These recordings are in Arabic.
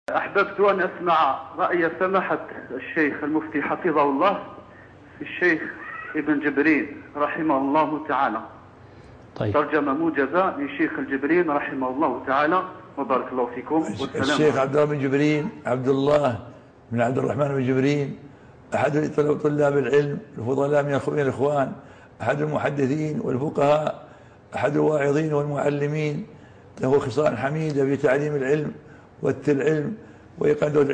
أحببت أن أسمع رأي سماحة الشيخ المفتي حفظه الله في الشيخ ابن جبرين رحمه الله تعالى. طيب. ترجمة موجزة لشيخ الجبرين رحمه الله تعالى، وبارك الله فيكم. الشيخ عبد الله بن جبرين، عبد الله بن عبد الرحمن بن جبرين، أحد طلاب العلم الفضلاء من الإخوان، أحد المحدثين والفقهاء، أحد الواعظين والمعلمين، له خصال حميدة في تعليم العلم والعلم وإقامة الدولة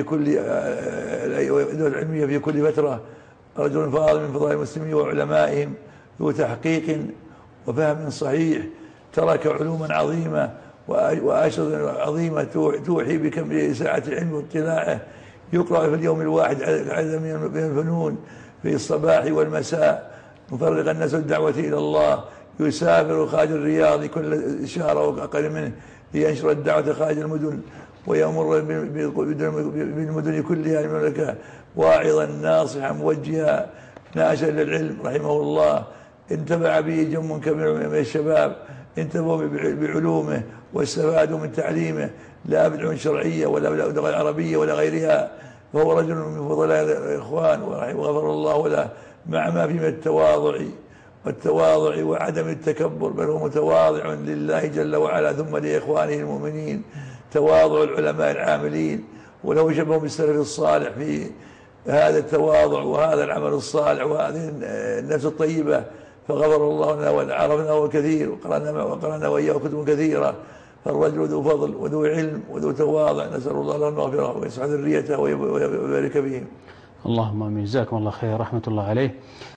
العلمية في كل فترة. رجل فاضل من فضلاء المسلمين وعلمائهم، ذو تحقيق وفهم صحيح، ترك علوما عظيمة وأشرطة عظيمة توحي بكم ساعة العلم واطلاعه. يقرأ في اليوم الواحد عدد من الفنون في الصباح والمساء، مفرغ الناس الدعوة إلى الله. يسافر خارج الرياض كل شهر أو أقل منه لينشر الدعوة خارج المدن، ويمر بالمدن كلها المملكة واعظا ناصحا موجها ناشا للعلم رحمه الله. انتفع به جم كبير من الشباب، انتفعوا بعلومه واستفادوا من تعليمه، لا بالعلوم الشرعية ولا باللغة العربية ولا غيرها. فهو رجل من فضلاء الإخوان وغفر الله له، مع ما فيه من التواضع وعدم التكبر، بل هو متواضع لله جل وعلا ثم لإخوانه المؤمنين. تواضع العلماء العاملين، وله شبه بالسلف الصالح في هذا التواضع وهذا العمل الصالح وهذه النفس الطيبة. فغفر الله لنا وعرفنا كثير وقرأنا وإياه كتب كثيرة. فالرجل ذو فضل وذو علم وذو تواضع، نسأل الله له المغفرة ويسعد ذريته ويبارك فيهم. اللهم آمين. جزاكم الله خير، رحمة الله عليه.